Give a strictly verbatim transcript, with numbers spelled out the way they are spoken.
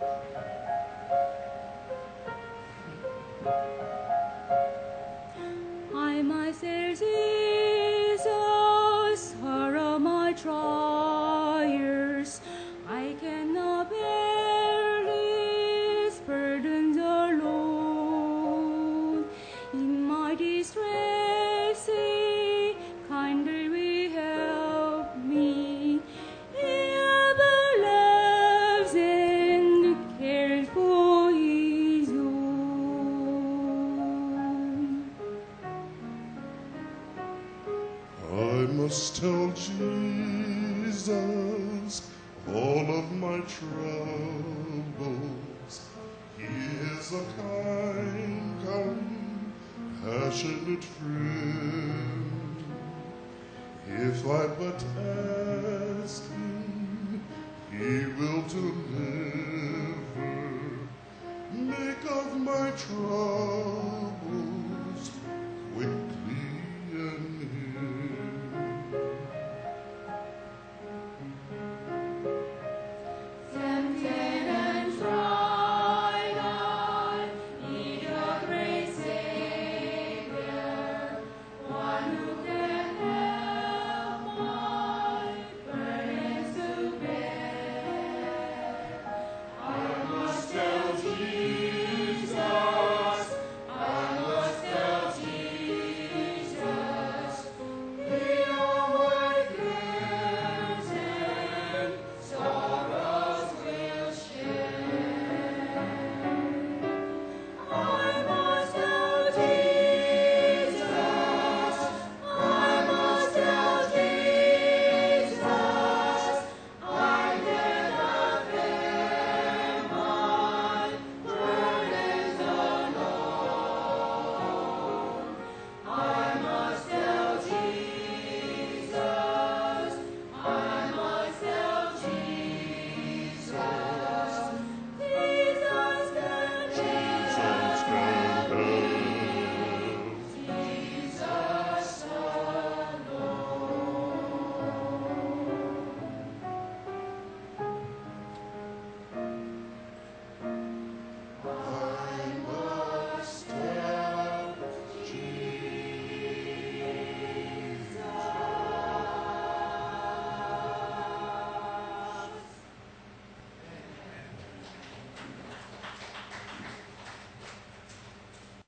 I myself, Jesus, sorrow my trials. I cannot bear these burdens alone. In my distress, kindly will help me. He ever loves and cares for his own. I must tell Jesus all of my troubles. He is a kind, compassionate friend. If I but ask him, he will do